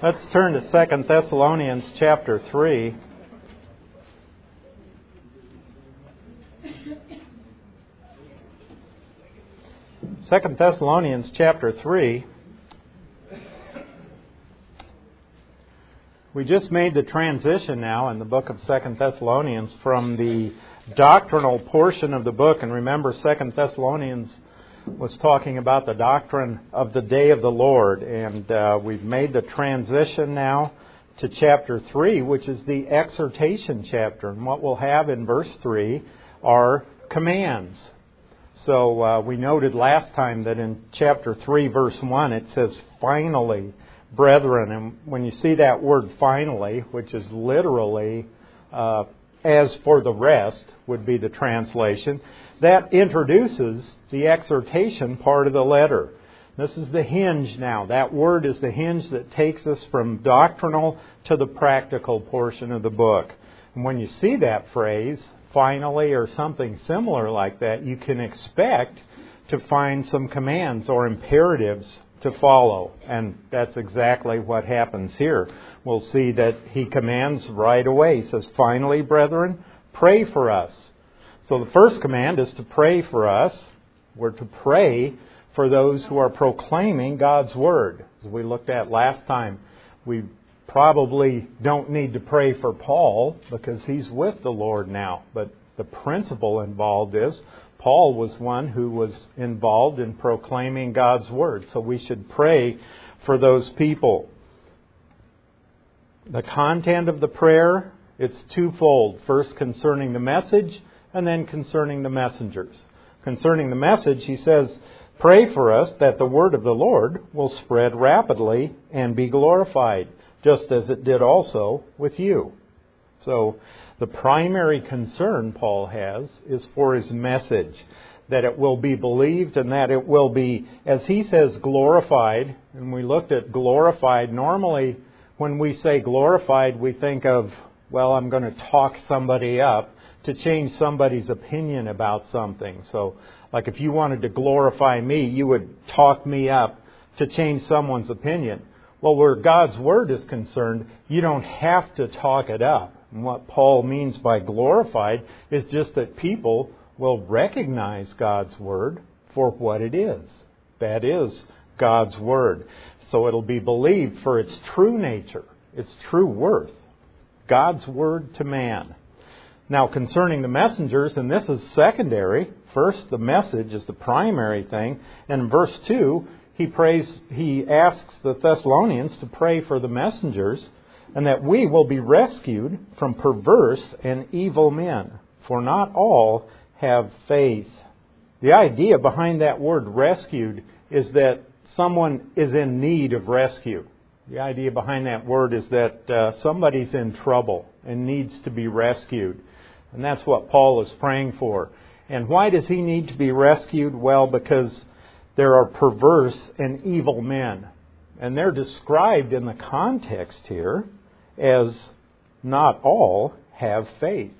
Let's turn to 2 Thessalonians chapter 3. Second Thessalonians chapter 3. We just made the transition now in the book of 2 Thessalonians from the doctrinal portion of the book. And remember, 2 Thessalonians was talking about the doctrine of the day of the Lord. And we've made the transition now to chapter 3, which is the exhortation chapter. And what we'll have in verse 3 are commands. So we noted last time that in chapter 3, verse 1, it says, "Finally, brethren." And when you see that word "finally," which is literally "as for the rest," would be the translation, that introduces the exhortation part of the letter. This is the hinge now. That word is the hinge that takes us from doctrinal to the practical portion of the book. And when you see that phrase, "finally," or something similar like that, you can expect to find some commands or imperatives to follow. And that's exactly what happens here. We'll see that he commands right away. He says, "Finally, brethren, pray for us." So the first command is to pray for us. We're to pray for those who are proclaiming God's Word. As we looked at last time, we probably don't need to pray for Paul because he's with the Lord now. But the principle involved is Paul was one who was involved in proclaiming God's Word. So we should pray for those people. The content of the prayer, it's twofold. First, concerning the message, and then concerning the messengers. Concerning the message, he says, "Pray for us that the word of the Lord will spread rapidly and be glorified, just as it did also with you." So the primary concern Paul has is for his message, that it will be believed and that it will be, as he says, glorified. And we looked at glorified. Normally, when we say glorified, we think of, well, I'm going to talk somebody up to change somebody's opinion about something. So, like if you wanted to glorify me, you would talk me up to change someone's opinion. Well, where God's Word is concerned, you don't have to talk it up. And what Paul means by glorified is just that people will recognize God's Word for what it is. That is God's Word. So it'll be believed for its true nature, its true worth. God's Word to man. Now, concerning the messengers, and this is secondary. First, the message is the primary thing. And in verse 2, he asks the Thessalonians to pray for the messengers and that we will be rescued from perverse and evil men. For not all have faith. The idea behind that word rescued is that someone is in need of rescue. The idea behind that word is that somebody's in trouble and needs to be rescued. And that's what Paul is praying for. And why does he need to be rescued? Well, because there are perverse and evil men. And they're described in the context here as not all have faith.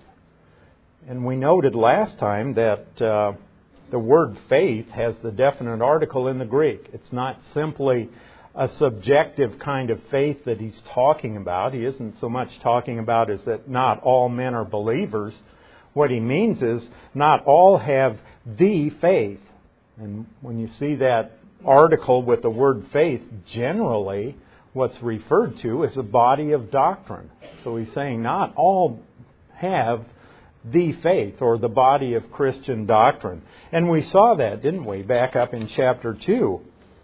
And we noted last time that the word faith has the definite article in the Greek. It's not simply a subjective kind of faith that he's talking about. He isn't so much talking about is that not all men are believers. What he means is not all have the faith. And when you see that article with the word faith, generally what's referred to is a body of doctrine. So he's saying not all have the faith or the body of Christian doctrine. And we saw that, didn't we, back up in chapter 2.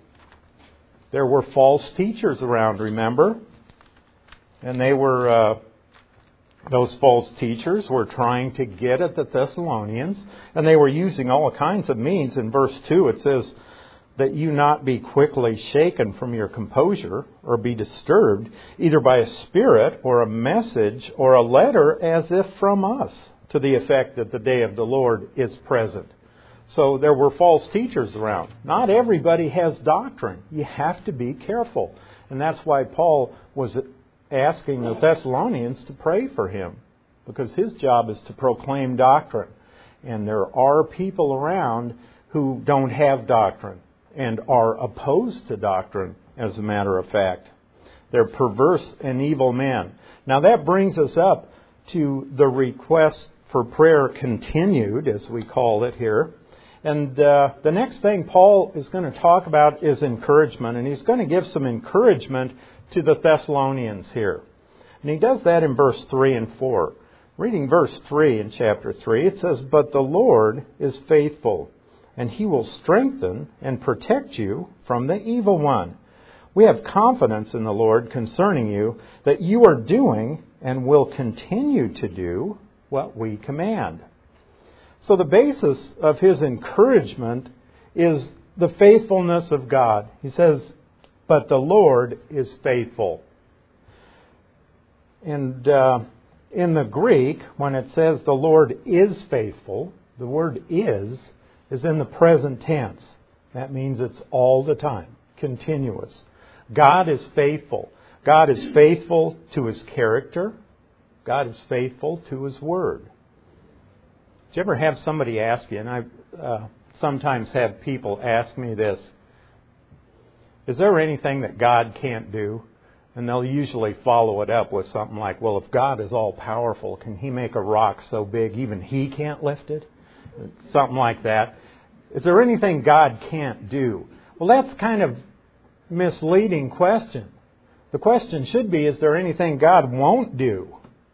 There were false teachers around, remember? And they were, those false teachers were trying to get at the Thessalonians, and they were using all kinds of means. In verse 2 it says, "That you not be quickly shaken from your composure, or be disturbed, either by a spirit, or a message, or a letter, as if from us, to the effect that the day of the Lord is present." So there were false teachers around. Not everybody has doctrine. You have to be careful. And that's why Paul was asking the Thessalonians to pray for him, because his job is to proclaim doctrine. And there are people around who don't have doctrine and are opposed to doctrine, as a matter of fact. They're perverse and evil men. Now that brings us up to the request for prayer continued, as we call it here. And the next thing Paul is going to talk about is encouragement. And he's going to give some encouragement to the Thessalonians here. And he does that in verse 3 and 4. Reading verse 3 in chapter 3, it says, "But the Lord is faithful, and He will strengthen and protect you from the evil one. We have confidence in the Lord concerning you, that you are doing and will continue to do what we command." So the basis of his encouragement is the faithfulness of God. He says, "But the Lord is faithful." And in the Greek, when it says the Lord is faithful, the word is in the present tense. That means it's all the time, continuous. God is faithful. God is faithful to His character. God is faithful to His Word. Did you ever have somebody ask you, and I sometimes have people ask me this, is there anything that God can't do? And they'll usually follow it up with something like, well, if God is all-powerful, can He make a rock so big even He can't lift it? Something like that. Is there anything God can't do? Well, that's kind of misleading question. The question should be, is there anything God won't do?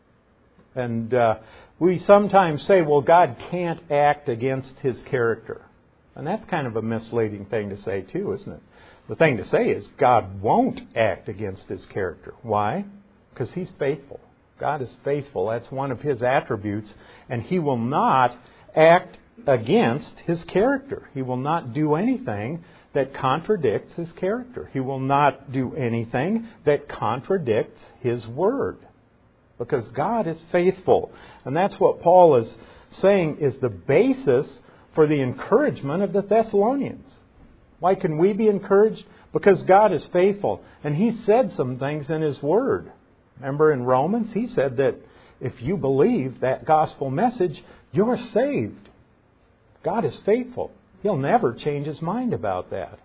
And we sometimes say, well, God can't act against His character. And that's kind of a misleading thing to say too, isn't it? The thing to say is God won't act against His character. Why? Because He's faithful. God is faithful. That's one of His attributes. And He will not act against His character. He will not do anything that contradicts His character. He will not do anything that contradicts His Word. Because God is faithful. And that's what Paul is saying is the basis for the encouragement of the Thessalonians. Why can we be encouraged? Because God is faithful. And He said some things in His Word. Remember in Romans, He said that if you believe that gospel message, you're saved. God is faithful. He'll never change His mind about that.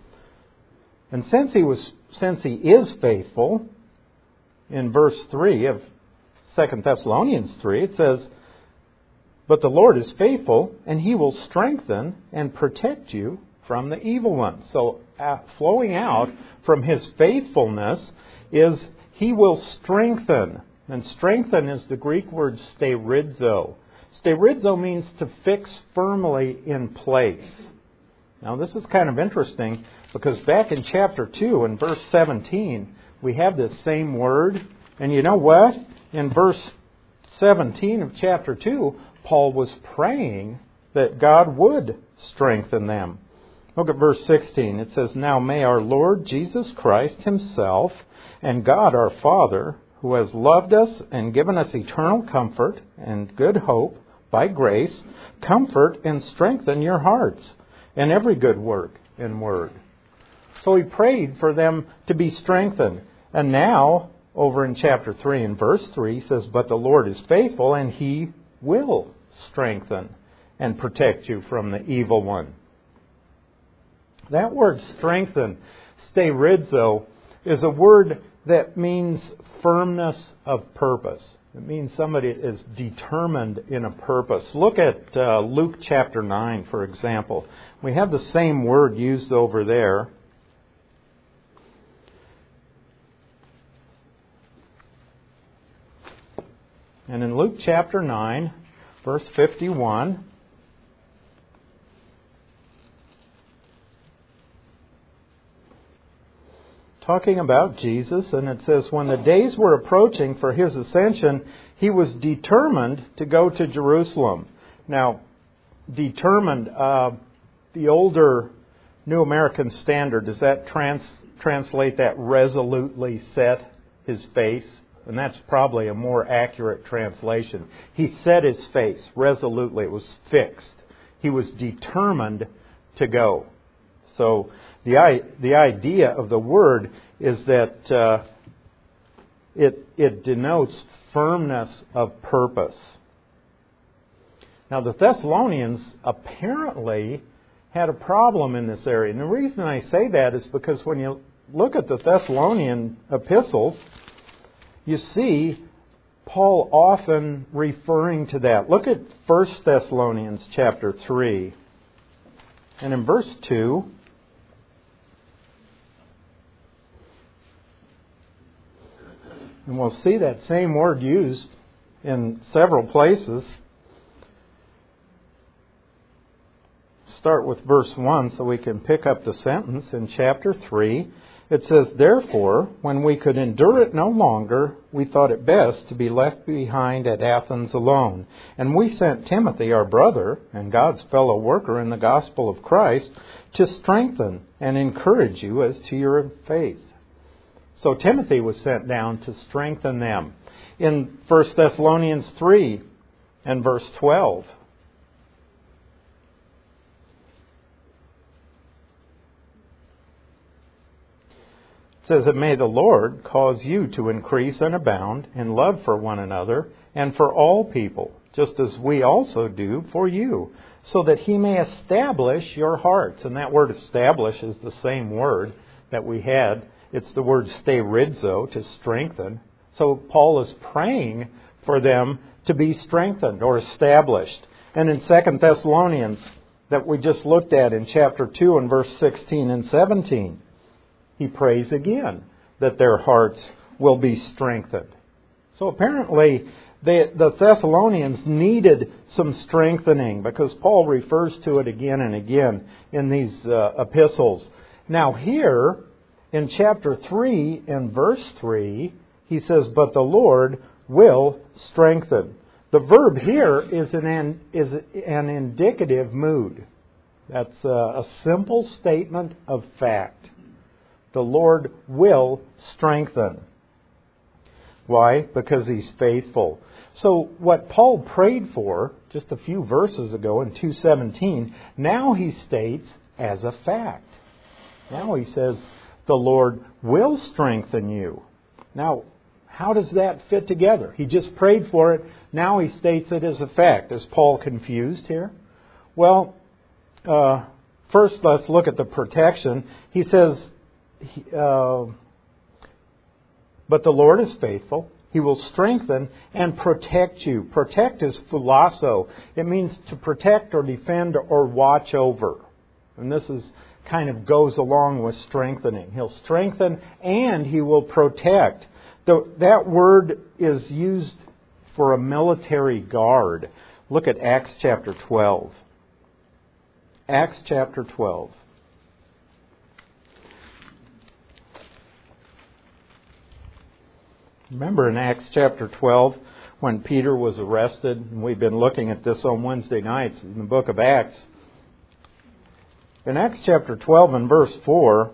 And since He is faithful, in verse 3 of 2 Thessalonians 3, it says, "But the Lord is faithful, and He will strengthen and protect you from the evil one." So flowing out from His faithfulness is He will strengthen. And strengthen is the Greek word sterizo. Sterizo means to fix firmly in place. Now this is kind of interesting because back in chapter 2 and verse 17, we have this same word. And you know what? In verse 17 of chapter 2, Paul was praying that God would strengthen them. Look at verse 16. It says, "Now may our Lord Jesus Christ Himself and God our Father, who has loved us and given us eternal comfort and good hope by grace, comfort and strengthen your hearts in every good work and word." So he prayed for them to be strengthened. And now, over in chapter 3 and verse 3, he says, "But the Lord is faithful, and He will strengthen and protect you from the evil one." That word strengthen, sterizo, is a word that means firmness of purpose. It means somebody is determined in a purpose. Look at Luke chapter 9, for example. We have the same word used over there. And in Luke chapter 9, verse 51, talking about Jesus, and it says, "When the days were approaching for His ascension, He was determined to go to Jerusalem." Now, determined, the older New American Standard, does that translate that resolutely set His face? And that's probably a more accurate translation. He set His face resolutely. It was fixed. He was determined to go. So the idea of the word is that it denotes firmness of purpose. Now the Thessalonians apparently had a problem in this area. And the reason I say that is because when look at the Thessalonian epistles, you see Paul often referring to that. Look at 1 Thessalonians chapter 3. And in verse 2, and we'll see that same word used in several places. Start with verse 1 so we can pick up the sentence in chapter 3. It says, "Therefore, when we could endure it no longer, we thought it best to be left behind at Athens alone. And we sent Timothy, our brother, and God's fellow worker in the gospel of Christ, to strengthen and encourage you as to your faith." So Timothy was sent down to strengthen them. In 1 Thessalonians 3 and verse 12, it says that may the Lord cause you to increase and abound in love for one another and for all people, just as we also do for you, so that He may establish your hearts. And that word establish is the same word that we had. It's the word sterizo, to strengthen. So Paul is praying for them to be strengthened or established. And in 2 Thessalonians that we just looked at in chapter 2 and verse 16 and 17, he prays again that their hearts will be strengthened. So apparently the Thessalonians needed some strengthening because Paul refers to it again and again in these epistles. Now here in chapter 3 and verse 3, he says, "But the Lord will strengthen." The verb here is an indicative mood. That's a simple statement of fact. The Lord will strengthen. Why? Because He's faithful. So what Paul prayed for just a few verses ago in 2:17, now he states as a fact. Now he says, the Lord will strengthen you. Now, how does that fit together? He just prayed for it. Now he states it as a fact. Is Paul confused here? Well, first let's look at the protection. He says, but the Lord is faithful. He will strengthen and protect you. Protect is philasso. It means to protect or defend or watch over. And this is kind of goes along with strengthening. He'll strengthen and He will protect. That word is used for a military guard. Look at Acts chapter 12. Acts chapter 12. Remember in Acts chapter 12 when Peter was arrested, and we've been looking at this on Wednesday nights in the book of Acts. In Acts chapter 12 and verse 4,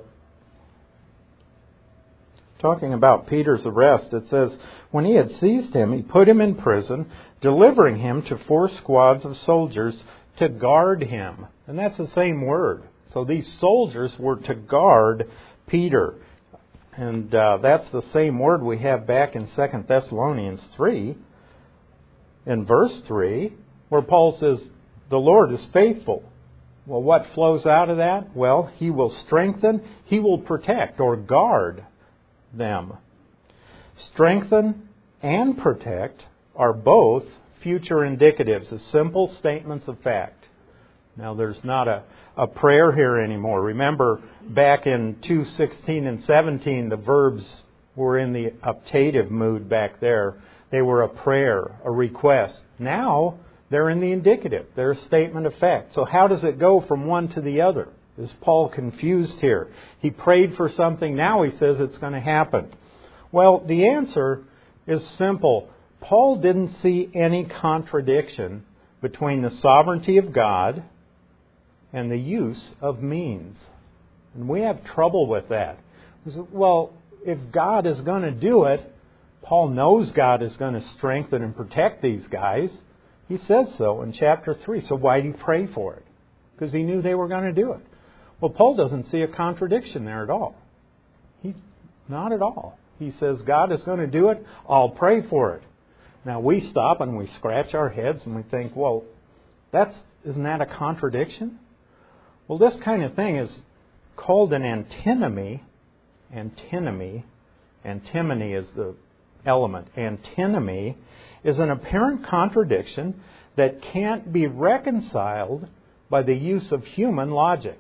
talking about Peter's arrest, it says, "When he had seized him, he put him in prison, delivering him to 4 squads of soldiers to guard him." And that's the same word. So these soldiers were to guard Peter. And that's the same word we have back in 2 Thessalonians 3, in verse 3, where Paul says, the Lord is faithful. Well, what flows out of that? Well, He will strengthen, He will protect or guard them. Strengthen and protect are both future indicatives, as simple statements of fact. Now, there's not a prayer here anymore. Remember, back in 2:16 and 17, the verbs were in the optative mood back there. They were a prayer, a request. Now, they're in the indicative. They're a statement of fact. So how does it go from one to the other? Is Paul confused here? He prayed for something. Now he says it's going to happen. Well, the answer is simple. Paul didn't see any contradiction between the sovereignty of God and the use of means. And we have trouble with that. Well, if God is going to do it, Paul knows God is going to strengthen and protect these guys. He says so in chapter 3. So why did he pray for it? Because he knew they were going to do it. Well, Paul doesn't see a contradiction there at all. Not at all. He says, God is going to do it. I'll pray for it. Now we stop and we scratch our heads and we think, well, isn't that a contradiction? Well, this kind of thing is called an antinomy antinomy is the element. Antinomy is an apparent contradiction that can't be reconciled by the use of human logic.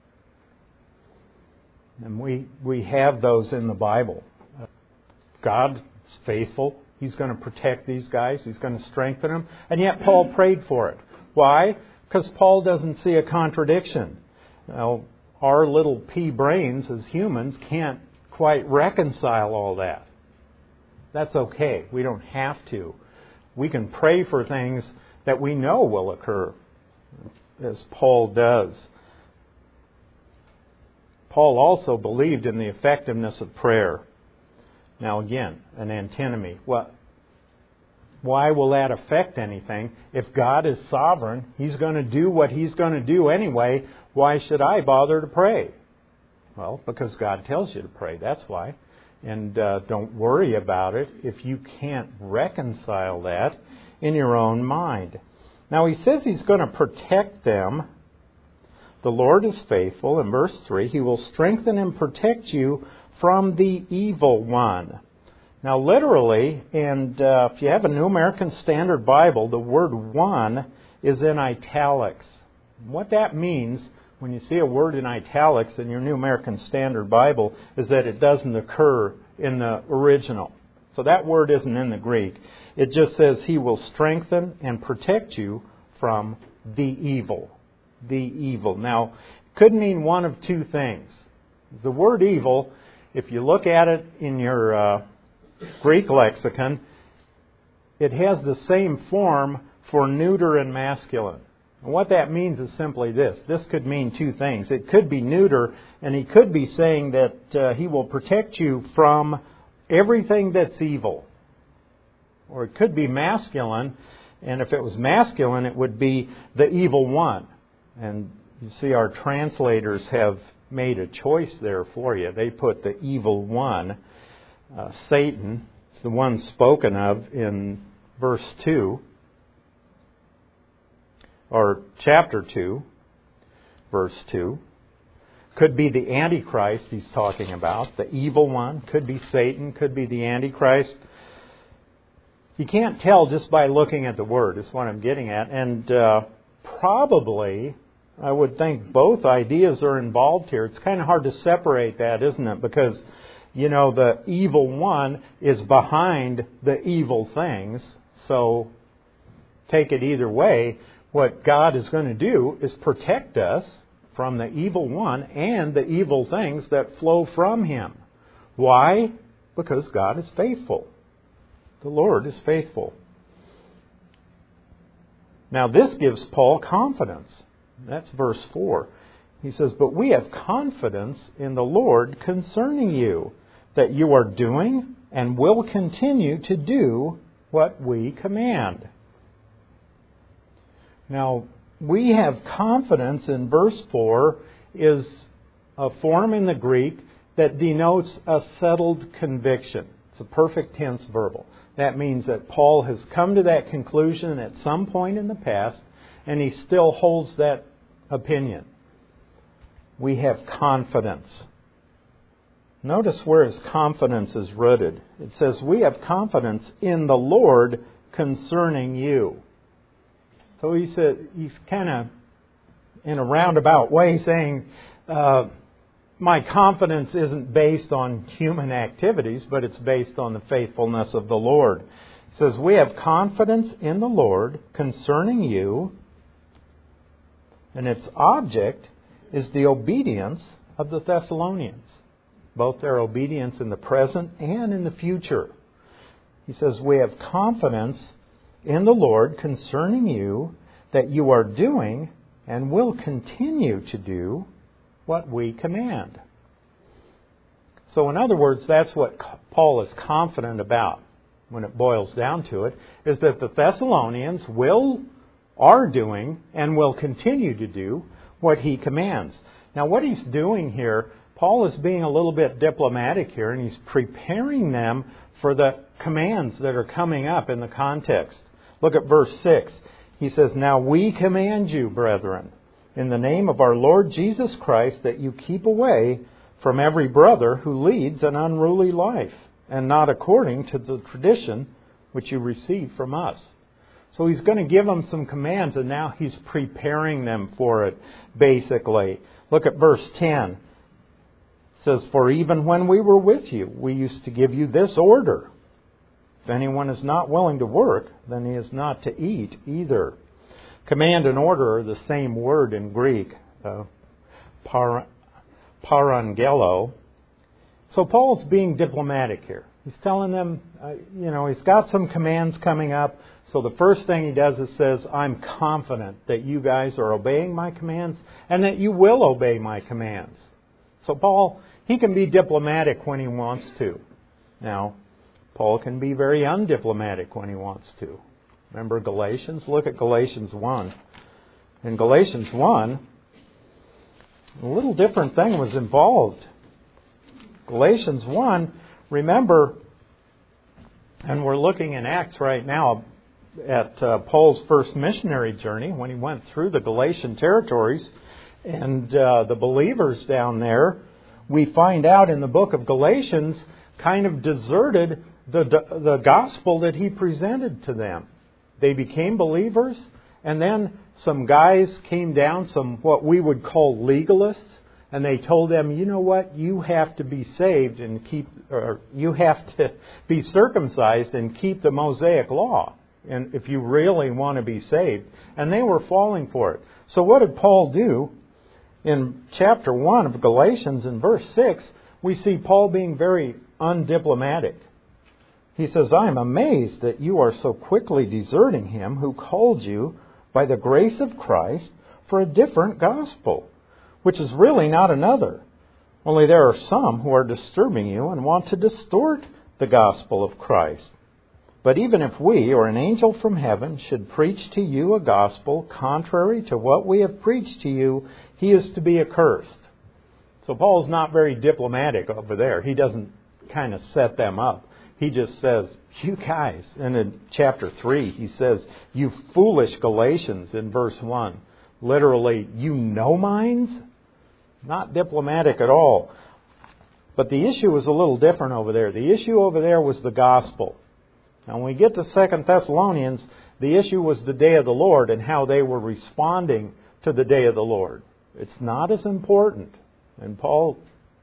And we have those in the Bible. God is faithful. He's going to protect these guys. He's going to strengthen them. And yet Paul prayed for it. Why? Because Paul doesn't see a contradiction. Now, our little pea brains as humans can't quite reconcile all that. That's okay. We don't have to. We can pray for things that we know will occur, as Paul does. Paul also believed in the effectiveness of prayer. Now again, an antinomy. Why will that affect anything? If God is sovereign, He's going to do what He's going to do anyway. Why should I bother to pray? Well, because God tells you to pray. That's why. And don't worry about it if you can't reconcile that in your own mind. Now He says He's going to protect them. The Lord is faithful. In verse 3, He will strengthen and protect you from the evil one. Now literally, and if you have a New American Standard Bible, the word one is in italics. What that means, when you see a word in italics in your New American Standard Bible, is that it doesn't occur in the original. So that word isn't in the Greek. It just says He will strengthen and protect you from the evil. The evil. Now, it could mean one of two things. The word evil, if you look at it in your Greek lexicon, it has the same form for neuter and masculine. And what that means is simply this. This could mean two things. It could be neuter, and He could be saying that He will protect you from everything that's evil. Or it could be masculine, and if it was masculine, it would be the evil one. And you see our translators have made a choice there for you. They put the evil one, Satan, is the one spoken of in verse 2, or chapter 2, verse 2. Could be the Antichrist He's talking about, the evil one. Could be Satan, could be the Antichrist. You can't tell just by looking at the word, is what I'm getting at. And probably, I would think both ideas are involved here. It's kind of hard to separate that, isn't it? Because, you know, the evil one is behind the evil things. So, take it either way. What God is going to do is protect us from the evil one and the evil things that flow from him. Why? Because God is faithful. The Lord is faithful. Now this gives Paul confidence. That's verse 4. He says, "But we have confidence in the Lord concerning you, that you are doing and will continue to do what we command." Now, we have confidence in verse 4 is a form in the Greek that denotes a settled conviction. It's a perfect tense verbal. That means that Paul has come to that conclusion at some point in the past, and he still holds that opinion. We have confidence. Notice where his confidence is rooted. It says, "We have confidence in the Lord concerning you." So he said, he's kind of in a roundabout way saying, my confidence isn't based on human activities, but it's based on the faithfulness of the Lord. He says, "We have confidence in the Lord concerning you," and its object is the obedience of the Thessalonians, both their obedience in the present and in the future. He says, "We have confidence in the Lord concerning you, that you are doing and will continue to do what we command." So in other words, that's what Paul is confident about when it boils down to it, is that the Thessalonians are doing and will continue to do what he commands. Now what he's doing here, Paul is being a little bit diplomatic here, and he's preparing them for the commands that are coming up in the context. Look at verse 6. He says, "Now we command you, brethren, in the name of our Lord Jesus Christ, that you keep away from every brother who leads an unruly life, and not according to the tradition which you received from us. So he's going to give them some commands, and now he's preparing them for it, basically. Look at verse 10. It says, "For even when we were with you, we used to give you this order. If anyone is not willing to work, then he is not to eat either." Command and order are the same word in Greek, parangelo. So Paul's being diplomatic here. He's telling them, he's got some commands coming up. So the first thing he does is says, I'm confident that you guys are obeying my commands and that you will obey my commands. So Paul, he can be diplomatic when he wants to. Now, Paul can be very undiplomatic when he wants to. Remember Galatians? Look at Galatians 1. In Galatians 1, a little different thing was involved. Galatians 1, remember, and we're looking in Acts right now at Paul's first missionary journey when he went through the Galatian territories and the believers down there, we find out in the book of Galatians kind of deserted the gospel that he presented to them. They became believers, and then some guys came down, some what we would call legalists, and they told them, you know what, you have to be saved and you have to be circumcised and keep the Mosaic law, and if you really want to be saved. And they were falling for it. So what did Paul do? In chapter 1 of Galatians, in verse 6, we see Paul being very undiplomatic. He says, I am amazed that you are so quickly deserting him who called you by the grace of Christ for a different gospel, which is really not another. Only there are some who are disturbing you and want to distort the gospel of Christ. But even if we or an angel from heaven should preach to you a gospel contrary to what we have preached to you, he is to be accursed. So Paul's not very diplomatic over there. He doesn't kind of set them up. He just says, you guys, and in chapter 3, he says, you foolish Galatians in verse 1. Literally, you know minds? Not diplomatic at all. But the issue was a little different over there. The issue over there was the gospel. Now, when we get to 2 Thessalonians, the issue was the day of the Lord and how they were responding to the day of the Lord. It's not as important. And Paul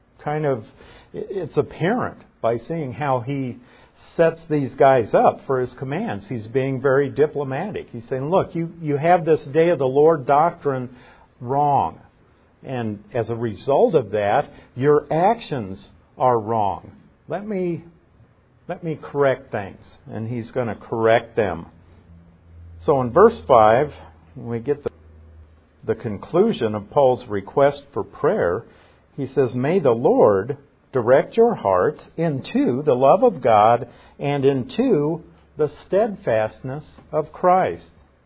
it's apparent by seeing how he sets these guys up for his commands. He's being very diplomatic. He's saying, look, you have this day of the Lord doctrine wrong. And as a result of that, your actions are wrong. Let me correct things. And he's going to correct them. So in verse 5, we get the conclusion of Paul's request for prayer. He says, may the Lord direct your hearts into the love of God and into the steadfastness of Christ.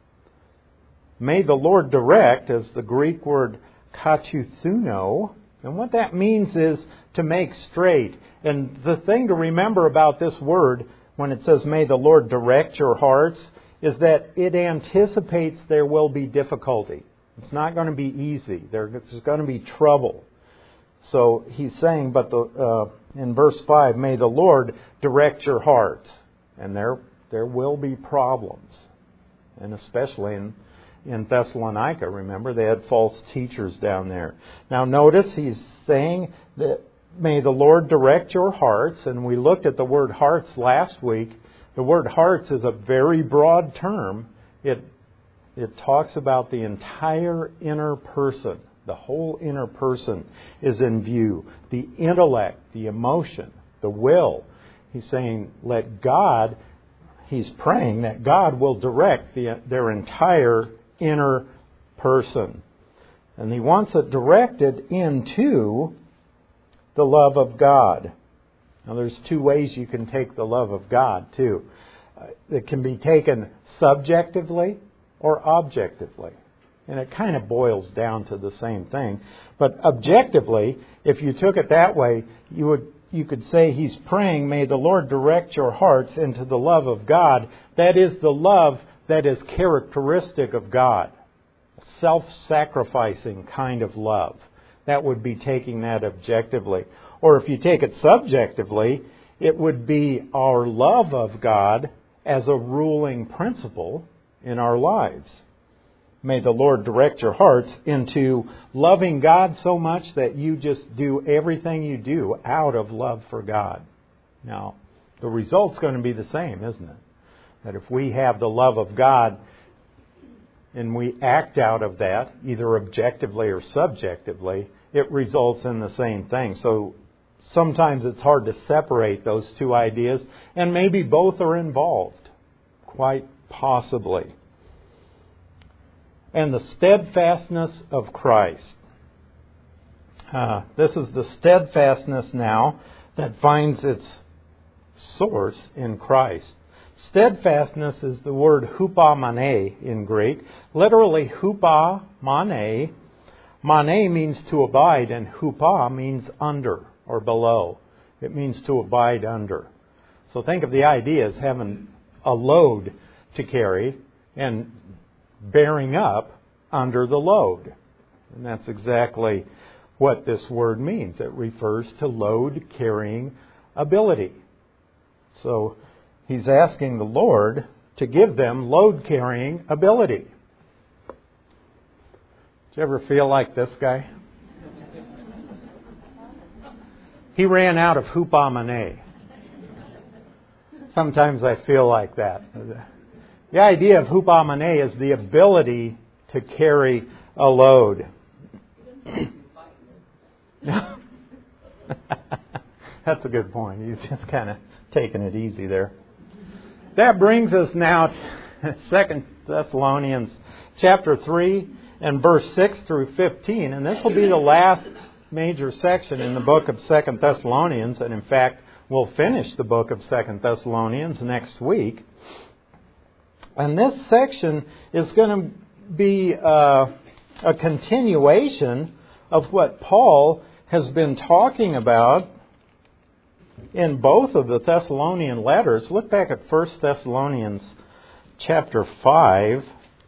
May the Lord direct, as the Greek word katuthuno, and what that means is to make straight. And the thing to remember about this word, when it says may the Lord direct your hearts, is that it anticipates there will be difficulty. It's not going to be easy. There's going to be trouble. So he's saying, but in verse 5, may the Lord direct your hearts. And there will be problems. And especially in Thessalonica, remember, they had false teachers down there. Now notice he's saying that may the Lord direct your hearts. And we looked at the word hearts last week. The word hearts is a very broad term. It talks about the entire inner person. The whole inner person is in view. The intellect, the emotion, the will. He's saying, he's praying that God will direct their entire inner person. And he wants it directed into the love of God. Now there's two ways you can take the love of God too. It can be taken subjectively or objectively. And it kind of boils down to the same thing. But objectively, if you took it that way, you could say he's praying, may the Lord direct your hearts into the love of God. That is the love that is characteristic of God. Self-sacrificing kind of love. that would be taking that objectively. Or if you take it subjectively, it would be our love of God as a ruling principle in our lives. May the Lord direct your hearts into loving God so much that you just do everything you do out of love for God. Now, the result's going to be the same, isn't it? That if we have the love of God and we act out of that, either objectively or subjectively, it results in the same thing. So sometimes it's hard to separate those two ideas, and maybe both are involved, quite possibly. And the steadfastness of Christ. This is the steadfastness now that finds its source in Christ. Steadfastness is the word hupomone in Greek. Literally hupomone. Mane means to abide, and hupa means under or below. It means to abide under. So think of the idea as having a load to carry and bearing up under the load. And that's exactly what this word means. It refers to load-carrying ability. So he's asking the Lord to give them load-carrying ability. Did you ever feel like this guy? He ran out of hupomone. Sometimes I feel like that. The idea of hupomone is the ability to carry a load. That's a good point. He's just kind of taking it easy there. That brings us now to 2 Thessalonians chapter 3 and verse 6 through 15. And this will be the last major section in the book of 2 Thessalonians. And in fact, we'll finish the book of 2 Thessalonians next week. And this section is going to be a continuation of what Paul has been talking about in both of the Thessalonian letters. Look back at 1 Thessalonians chapter 5.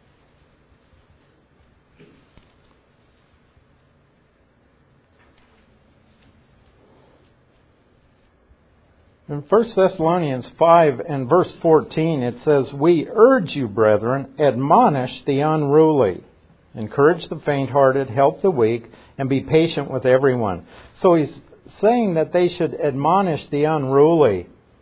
In 1 Thessalonians 5 and verse 14, it says, "We urge you, brethren, admonish the unruly, encourage the faint-hearted, help the weak, and be patient with everyone." So he's saying that they should admonish the unruly.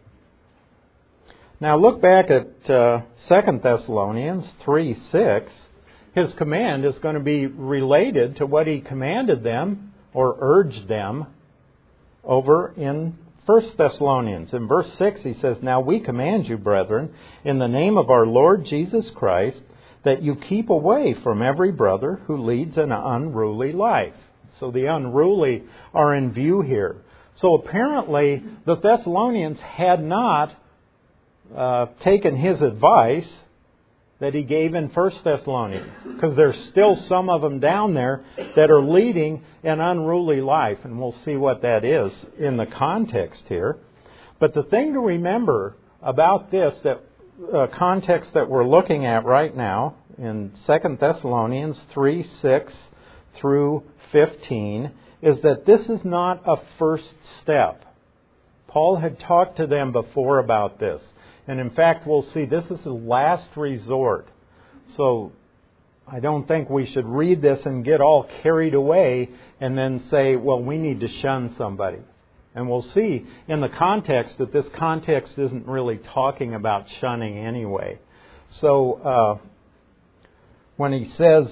Now look back at 2 Thessalonians 3:6. His command is going to be related to what he commanded them or urged them over in 1 Thessalonians. In verse 6 he says, "Now we command you, brethren, in the name of our Lord Jesus Christ, that you keep away from every brother who leads an unruly life." So the unruly are in view here. So apparently the Thessalonians had not taken his advice that he gave in 1 Thessalonians, because there's still some of them down there that are leading an unruly life, and we'll see what that is in the context here. But the thing to remember about this, that context that we're looking at right now in 2 Thessalonians 3:6 through 15, is that this is not a first step. Paul had talked to them before about this. And in fact, we'll see this is the last resort. So I don't think we should read this and get all carried away and then say, well, we need to shun somebody. And we'll see in the context that this context isn't really talking about shunning anyway. So when he says,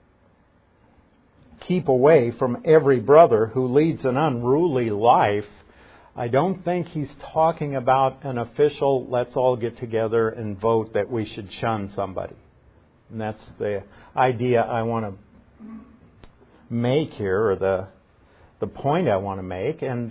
keep away from every brother who leads an unruly life, I don't think he's talking about an official, let's all get together and vote that we should shun somebody. And that's the idea I want to make here, or the point I want to make. And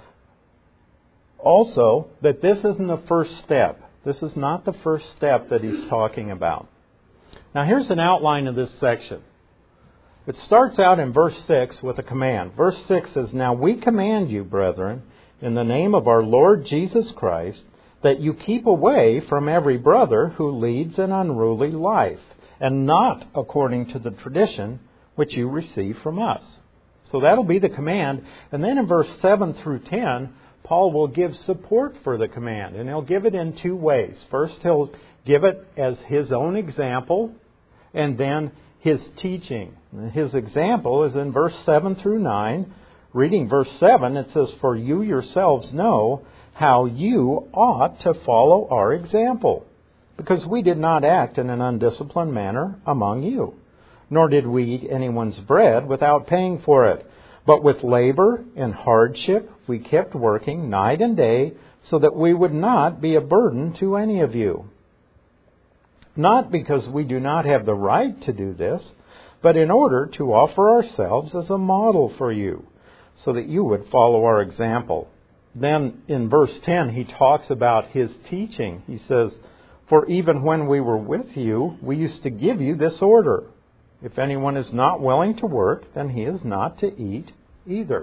also, that this isn't the first step. This is not the first step that he's talking about. Now here's an outline of this section. It starts out in verse 6 with a command. Verse 6 says, "Now we command you, brethren, in the name of our Lord Jesus Christ, that you keep away from every brother who leads an unruly life, and not according to the tradition which you receive from us." So that'll be the command. And then in verse 7 through 10, Paul will give support for the command. And he'll give it in two ways. First, he'll give it as his own example, and then his teaching. And his example is in verse 7 through 9. Reading verse 7, it says, "For you yourselves know how you ought to follow our example, because we did not act in an undisciplined manner among you, nor did we eat anyone's bread without paying for it. But with labor and hardship we kept working night and day, so that we would not be a burden to any of you. Not because we do not have the right to do this, but in order to offer ourselves as a model for you, so that you would follow our example." Then in verse 10, he talks about his teaching. He says, "For even when we were with you, we used to give you this order. If anyone is not willing to work, then he is not to eat either."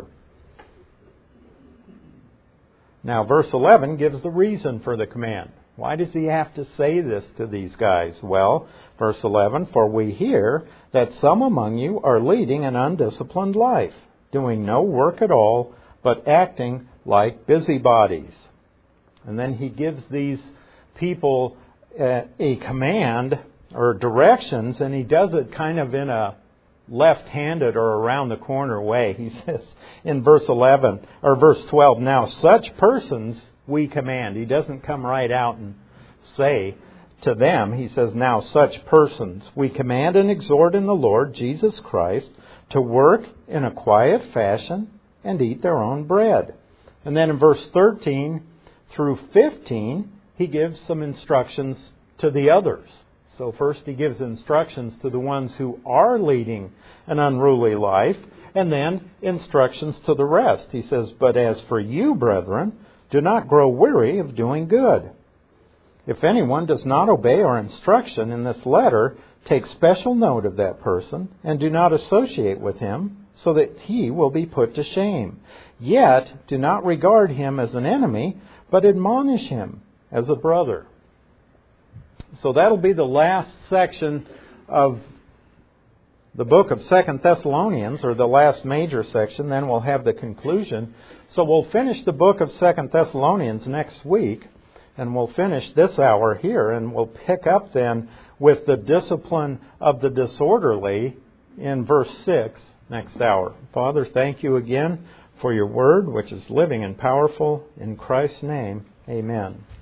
Now, verse 11 gives the reason for the command. Why does he have to say this to these guys? Well, verse 11, "For we hear that some among you are leading an undisciplined life, doing no work at all, but acting like busybodies." And then he gives these people a command or directions, and he does it kind of in a left-handed or around the corner way. He says in verse 11 or verse 12, "Now such persons we command." He doesn't come right out and say to them. He says, "Now such persons we command and exhort in the Lord Jesus Christ to work in a quiet fashion and eat their own bread." And then in verse 13 through 15, he gives some instructions to the others. So first he gives instructions to the ones who are leading an unruly life, and then instructions to the rest. He says, "But as for you, brethren, do not grow weary of doing good. If anyone does not obey our instruction in this letter, take special note of that person and do not associate with him, so that he will be put to shame. Yet do not regard him as an enemy, but admonish him as a brother." So that'll be the last section of the book of 2 Thessalonians, or the last major section. Then we'll have the conclusion. So we'll finish the book of 2 Thessalonians next week, and we'll finish this hour here, and we'll pick up then with the discipline of the disorderly in verse 6 next hour. Father, thank you again for your word, which is living and powerful. In Christ's name, amen.